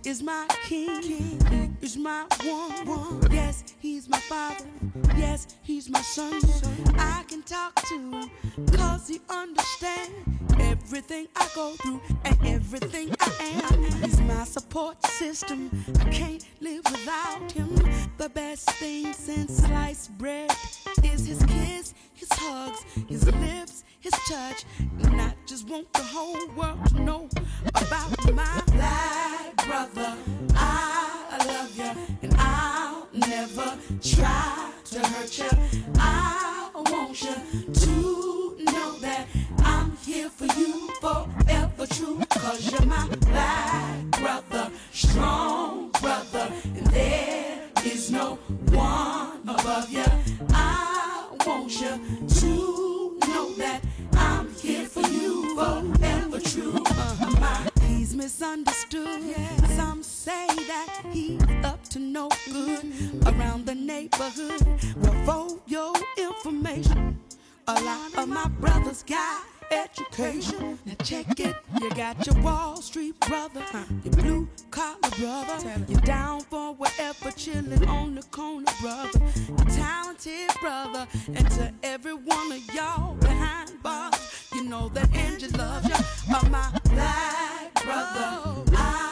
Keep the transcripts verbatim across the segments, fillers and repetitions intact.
is my king. He is my one, one. Yes, he's my father. Yes, he's my son. I can talk to him cause he understands everything I go through and everything I am. He's my support system. I can't live without him. The best thing since sliced bread is his kiss, his hugs, his lips, his touch. And I just want the whole world to know about my black brother. I love you and I'll never try to hurt you. I want you to know that I'm here for you forever true. Cause you're my black brother, strong brother, and there is no one above you. I want you to know that I'm here for you forever true. Uh, my, he's misunderstood. Yeah. Some say that he's up to no good around the neighborhood. Well, for your information, a lot of my brothers got education. Now check it. You got your Wall Street brother, huh? Your blue collar brother, you're down for whatever, chilling on the corner brother, your talented brother, and to every one of y'all behind bars, you know that Angie loves you. Oh, my black brother,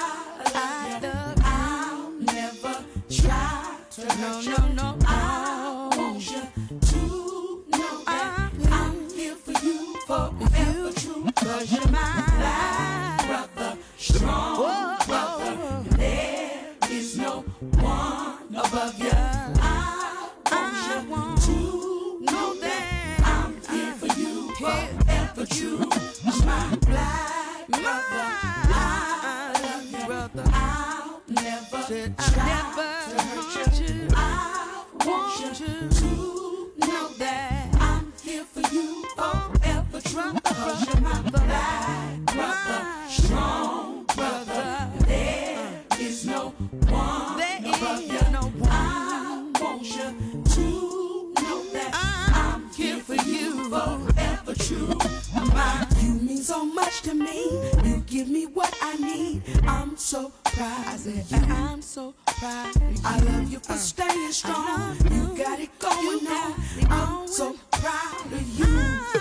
I love you. I'll never try to hurt you. No, no, no. I want you to know that I'm here for you forever true. Cause you're my black brother, strong Whoa. brother, and there is no one above you. I want I you want to know that I'm here for you forever true. Cause my black brother, I love you, brother. I'll never Said try never to hurt you. you. I want you to know that I'm here for you forever true. Cause you're my black brother, strong brother. There is no one above you. I want you to know that I'm here for you forever true. My, you mean so much to me. You give me what I need. I'm so proud of you. I'm so proud of you. I love you for staying strong. You got it going on. I'm so proud of you.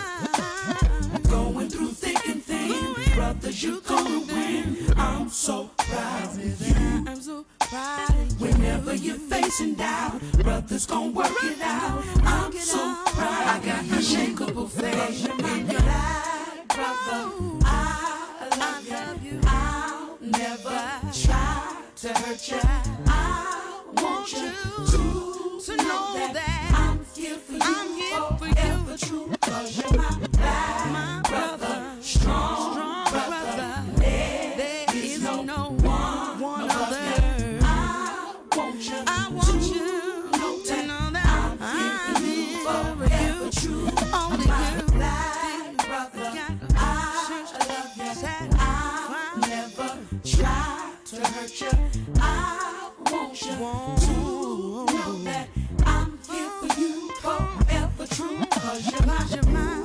Going through thick and thin, brothers, you gonna win. I'm so proud of you. I'm so proud of you. Whenever you're facing doubt, brothers gon' work it out. I'm so proud. I got unshakable faith in your life, brother. I love you. I'll never try to hurt you. I want you to to know that I'm here for you. I'm here for you, true. Cause you're my black my brother, strong, strong brother. brother. There, there is no, no one, one other. I want you, I want you to know that, know that I'm, I'm here for you, for you. Only my you, black brother. I love you. I'll never try to hurt you. I want you to know that I'm here for you forever true. Cause you're my, you're my